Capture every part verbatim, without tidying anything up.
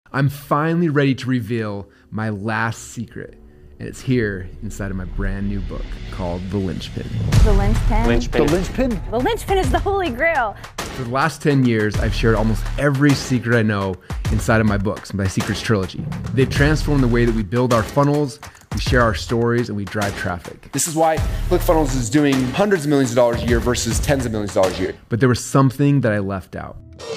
I'm finally ready to reveal my last secret, and it's here inside of my brand new book called The Linchpin. The Linchpin? Linchpin. The Linchpin? The Linchpin is the holy grail. For the last ten years, I've shared almost every secret I know inside of my books, my Secrets trilogy. They've transformed the way that we build our funnels, we share our stories, and we drive traffic. This is why ClickFunnels is doing hundreds of millions of dollars a year versus tens of millions of dollars a year. But there was something that I left out.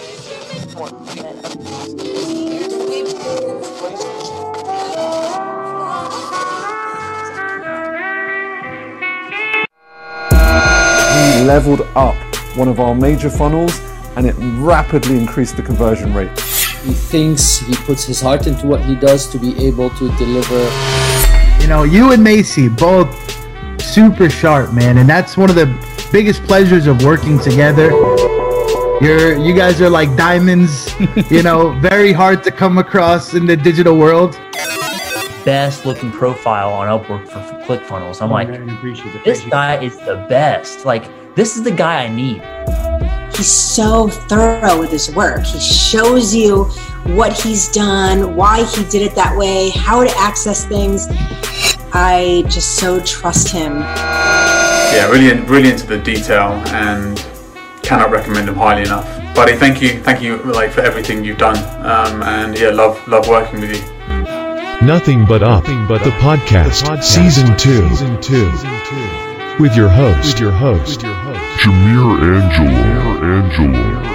We leveled up one of our major funnels and it rapidly increased the conversion rate. He thinks he puts his heart into what he does to be able to deliver. You know, you and Macy, both super sharp, man. And that's one of the biggest pleasures of working together. You're, you guys are like diamonds, you know, very hard to come across in the digital world. Best looking profile on Upwork for, for ClickFunnels. I'm oh, like, man, appreciate it. this guy is the best. Like, this is the guy I need. He's so thorough with his work. He shows you what he's done, why he did it that way, how to access things. I just so trust him. Yeah, really, really into the detail and cannot recommend him highly enough. Buddy, thank you, thank you, like for everything you've done. Um, and yeah, love, love working with you. Nothing But Up, Nothing but the, podcast, the podcast, season two, season two, with your host, with your host, with your host, Jameer Angelo, Angelo.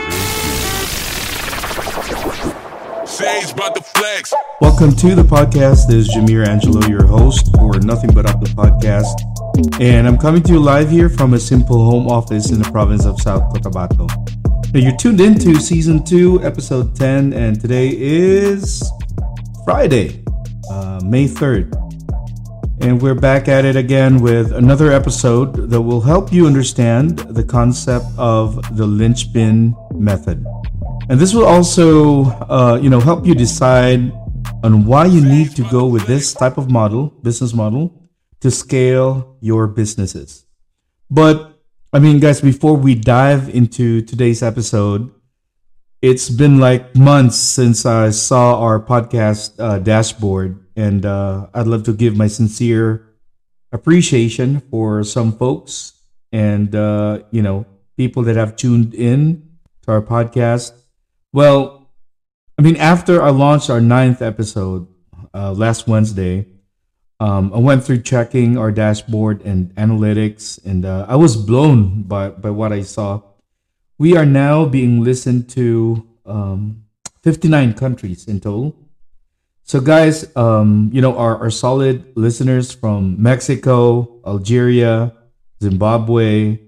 Welcome to the podcast. This is Jameer Angelo, your host for Nothing But Up, the podcast, and I'm coming to you live here from a simple home office in the province of South Cotabato. Now, you're tuned into season two, episode ten, and today is Friday. Uh, May third, and we're back at it again with another episode that will help you understand the concept of the linchpin method, and this will also uh, you know help you decide on why you need to go with this type of model business model to scale your businesses. But I mean, guys, before we dive into today's episode, it's been like months since I saw our podcast uh, dashboard, and uh, I'd love to give my sincere appreciation for some folks and, uh, you know, people that have tuned in to our podcast. Well, I mean, after I launched our ninth episode uh, last Wednesday, um, I went through checking our dashboard and analytics, and uh, I was blown by, by what I saw. We are now being listened to um, fifty-nine countries in total. So guys, um, you know, our, our solid listeners from Mexico, Algeria, Zimbabwe,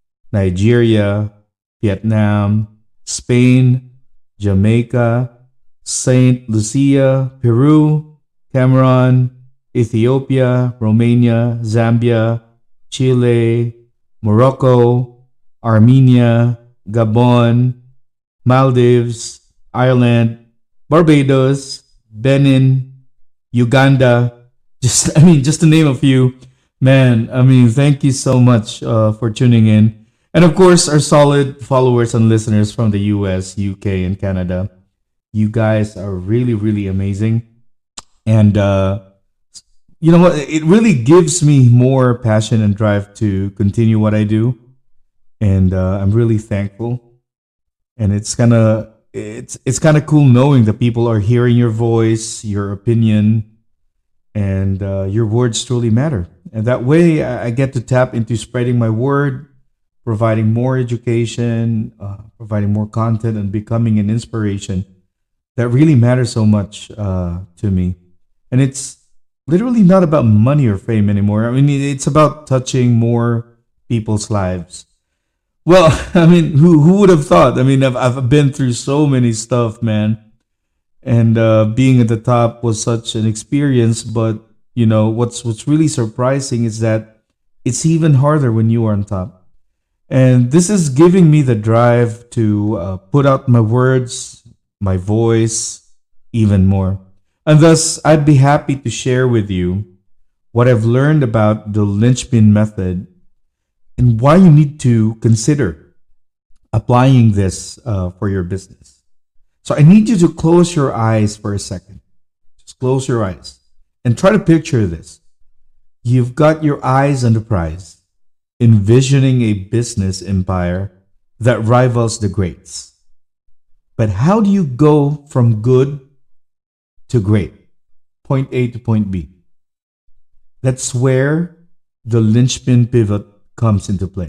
Nigeria, Vietnam, Spain, Jamaica, Saint Lucia, Peru, Cameroon, Ethiopia, Romania, Zambia, Chile, Morocco, Armenia, Gabon, Maldives, Ireland, Barbados, Benin, Uganda, just I mean, just to name a few. Man, I mean, thank you so much uh, for tuning in. And of course, our solid followers and listeners from the U S, U K, and Canada. You guys are really, really amazing. And uh, you know what? It really gives me more passion and drive to continue what I do. And uh, I'm really thankful. And it's kind of it's it's kind of cool knowing that people are hearing your voice, your opinion, and uh, your words truly matter. And that way, I get to tap into spreading my word, providing more education, uh, providing more content, and becoming an inspiration that really matters so much uh, to me. And it's literally not about money or fame anymore. I mean, it's about touching more people's lives. Well, I mean, who who would have thought? I mean, I've I've been through so many stuff, man, and uh, being at the top was such an experience. But you know, what's what's really surprising is that it's even harder when you are on top. And this is giving me the drive to uh, put out my words, my voice, even more. And thus, I'd be happy to share with you what I've learned about the linchpin method and why you need to consider applying this uh, for your business. So I need you to close your eyes for a second. Just close your eyes and try to picture this. You've got your eyes on the prize, envisioning a business empire that rivals the greats. But how do you go from good to great? Point A to point B. That's where the linchpin pivot comes into play.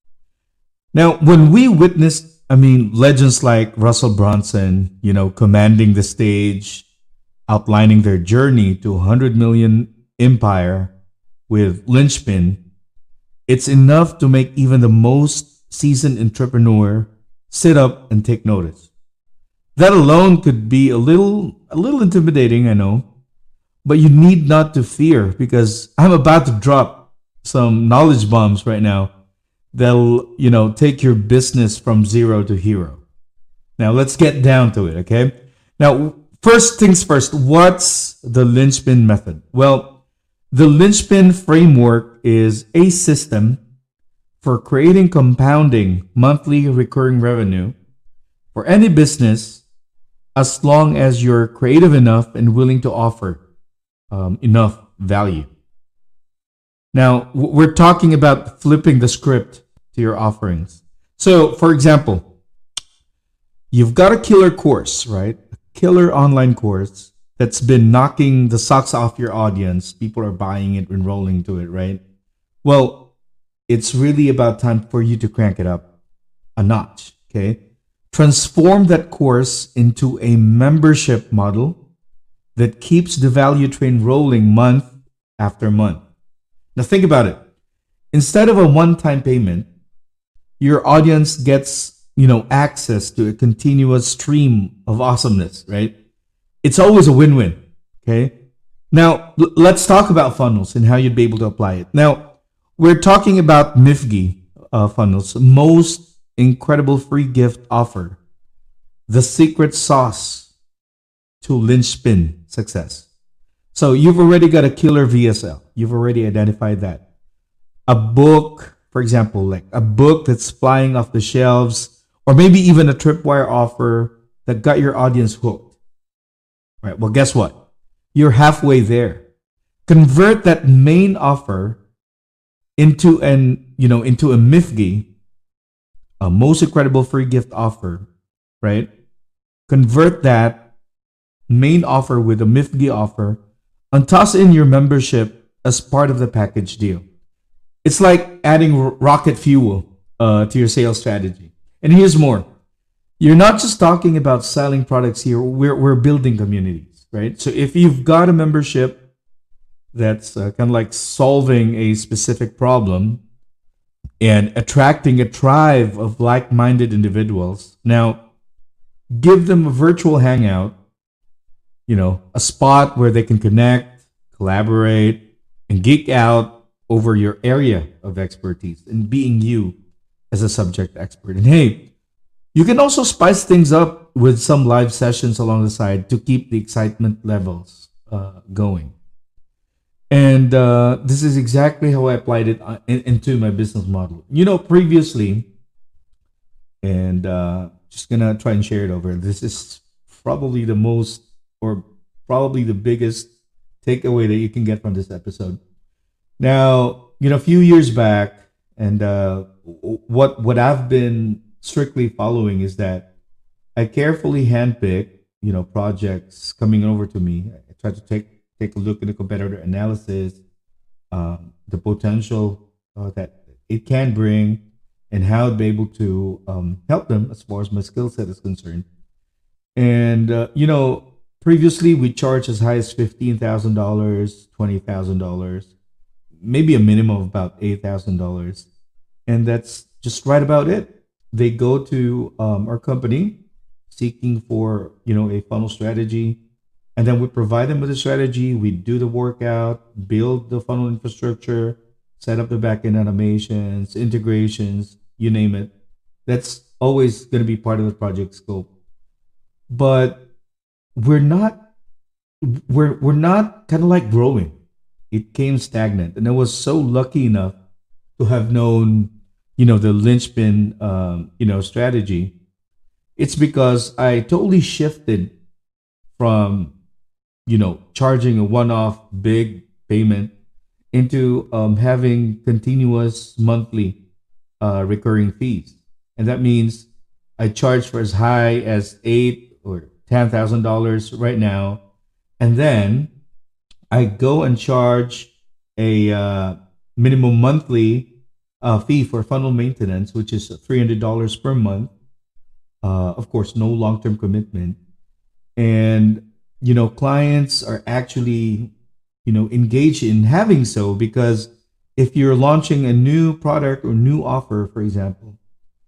Now, when we witnessed, I mean, legends like Russell Brunson, you know, commanding the stage, outlining their journey to a hundred million empire with linchpin, it's enough to make even the most seasoned entrepreneur sit up and take notice. That alone could be a little, a little intimidating, I know, but you need not to fear, because I'm about to drop some knowledge bombs right now that'll, you know, take your business from zero to hero. Now let's get down to it, okay? Now, first things first, what's the linchpin method? Well, the linchpin framework is a system for creating compounding monthly recurring revenue for any business, as long as you're creative enough and willing to offer um, enough value. Now, we're talking about flipping the script to your offerings. So, for example, you've got a killer course, right? A killer online course that's been knocking the socks off your audience. People are buying it, enrolling to it, right? Well, it's really about time for you to crank it up a notch, okay? Transform that course into a membership model that keeps the value train rolling month after month. Now think about it. Instead of a one-time payment, your audience gets, you know, access to a continuous stream of awesomeness, right? It's always a win-win, okay? Now, l- let's talk about funnels and how you'd be able to apply it. Now, we're talking about M I F G uh, funnels, most incredible free gift offer, the secret sauce to linchpin success. So you've already got a killer V S L. You've already identified that. A book, for example, like a book that's flying off the shelves, or maybe even a tripwire offer that got your audience hooked. All right, well, guess what? You're halfway there. Convert that main offer into an, you know, into a M I F G, a most incredible free gift offer, right? Convert that main offer with a M I F G offer and toss in your membership as part of the package deal. It's like adding r- rocket fuel uh, to your sales strategy. And here's more. You're not just talking about selling products here. We're, we're building communities, right? So if you've got a membership that's uh, kind of like solving a specific problem and attracting a tribe of like-minded individuals, now give them a virtual hangout, you know, a spot where they can connect, collaborate, and geek out over your area of expertise and being you as a subject expert. And hey, you can also spice things up with some live sessions along the side to keep the excitement levels uh, going. And uh, this is exactly how I applied it in, into my business model. You know, previously, and uh, just gonna try and share it over. This is probably the most, or probably the biggest takeaway that you can get from this episode. Now, you know, a few years back, and uh, what what I've been strictly following is that I carefully handpick, you know, projects coming over to me. I try to take take a look at the competitor analysis, um, the potential uh, that it can bring, and how I'd be able to um, help them as far as my skill set is concerned. And uh, you know, previously we charged as high as fifteen thousand dollars, twenty thousand dollars, maybe a minimum of about eight thousand dollars, and that's just right about it. They go to um, our company seeking for, you know, a funnel strategy, and then we provide them with a strategy. We do the workout, build the funnel infrastructure, set up the backend automations, integrations, you name it. That's always going to be part of the project scope. But we're not, we're we're not kind of like growing. It came stagnant, and I was so lucky enough to have known, you know, the linchpin, um, you know, strategy. It's because I totally shifted from, you know, charging a one-off big payment into um, having continuous monthly uh, recurring fees. And that means I charge for as high as eight or ten thousand dollars right now, and then I go and charge a uh, minimum monthly uh, fee for funnel maintenance, which is three hundred dollars per month. Uh, of course, no long-term commitment, and you know, clients are actually, you know, engaged in having so, because if you're launching a new product or new offer, for example,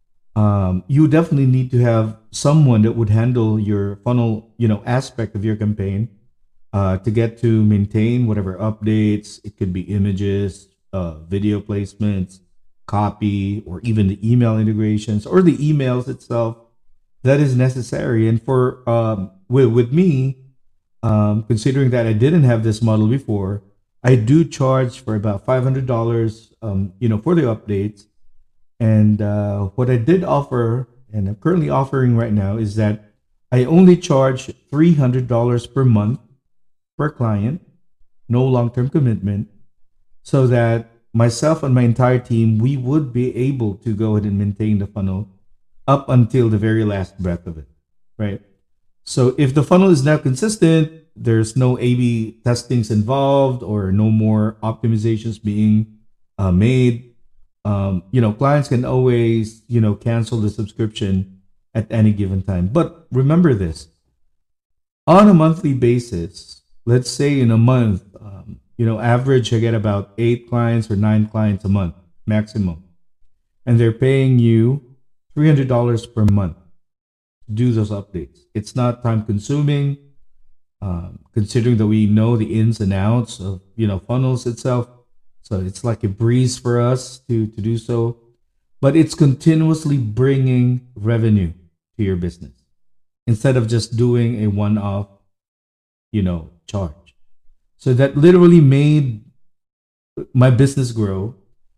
um, you definitely need to have someone that would handle your funnel, you know, aspect of your campaign, uh, to get to maintain whatever updates. It could be images, uh, video placements, copy, or even the email integrations or the emails itself that is necessary. And for um, with with me, um, considering that I didn't have this model before, I do charge for about five hundred dollars, um, you know, for the updates. And uh, what I did offer, and I'm currently offering right now, is that I only charge three hundred dollars per month per client, no long-term commitment, so that myself and my entire team, we would be able to go ahead and maintain the funnel up until the very last breath of it, right? So if the funnel is now consistent, there's no A B testings involved or no more optimizations being uh, made. Um, you know, clients can always, you know, cancel the subscription at any given time. But remember this, on a monthly basis, let's say in a month, um, you know, average, I get about eight clients or nine clients a month maximum. And they're paying you three hundred dollars per month to do those updates. It's not time consuming, um, considering that we know the ins and outs of, you know, funnels itself. So it's like a breeze for us to, to do so, but it's continuously bringing revenue to your business instead of just doing a one-off, you know, charge. So that literally made my business grow,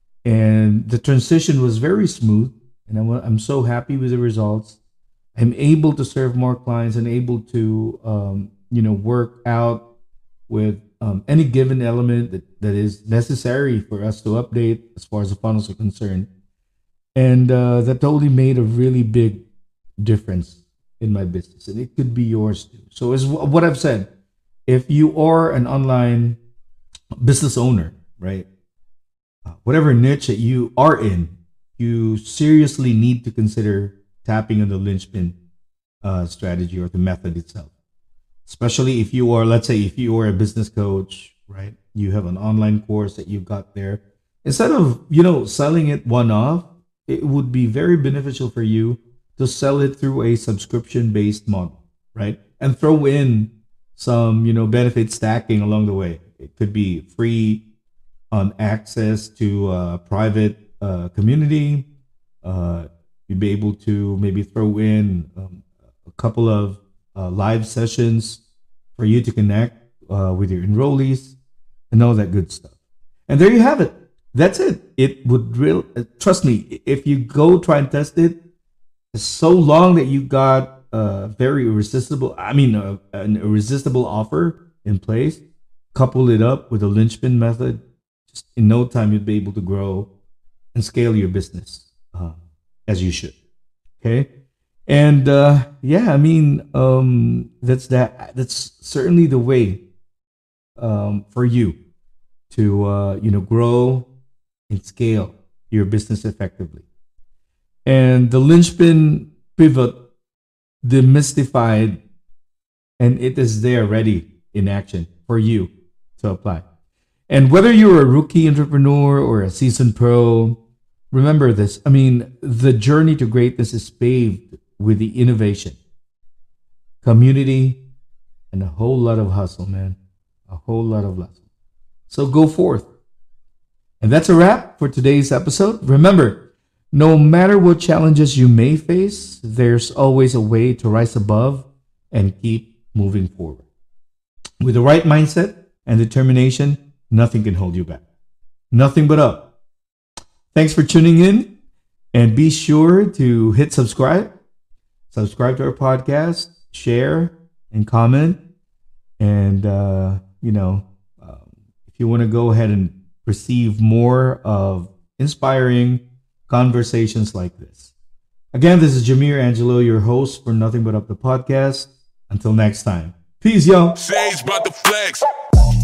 and the transition was very smooth, and I'm, I'm so happy with the results. I'm able to serve more clients and able to, um, you know, work out with um, any given element that, that is necessary for us to update as far as the funnels are concerned. And uh, that totally made a really big difference in my business, and it could be yours too. So as what I've said, if you are an online business owner, right, uh, whatever niche that you are in, you seriously need to consider tapping on the linchpin uh, strategy or the method itself. Especially if you are, let's say, if you are a business coach, right? You have an online course that you got there. Instead of, you know, selling it one-off, it would be very beneficial for you to sell it through a subscription-based model, right? And throw in some, you know, benefit stacking along the way. It could be free um, access to a private uh, community. Uh, you'd be able to maybe throw in um, a couple of uh, live sessions for you to connect uh, with your enrollees and all that good stuff. And there you have it. That's it. It would real uh, trust me, if you go try and test it, it's so long that you got a very irresistible, I mean, a, an irresistible offer in place, couple it up with a linchpin method, just in no time you'd be able to grow and scale your business uh, as you should. Okay. And uh, yeah, I mean, um, that's that. That's certainly the way um, for you to uh, you know, grow and scale your business effectively. And the linchpin pivot demystified, and it is there ready in action for you to apply. And whether you're a rookie entrepreneur or a seasoned pro, remember this. I mean, the journey to greatness is paved with the innovation, community, and a whole lot of hustle, man. A whole lot of hustle. So go forth. And that's a wrap for today's episode. Remember, no matter what challenges you may face, there's always a way to rise above and keep moving forward. With the right mindset and determination, nothing can hold you back. Nothing but up. Thanks for tuning in, and be sure to hit subscribe subscribe to our podcast, share, and comment. And, uh, you know, um, if you want to go ahead and receive more of inspiring conversations like this. Again, this is Jameer Angelo, your host for Nothing But Up the Podcast. Until next time. Peace, yo. Sage about the flex.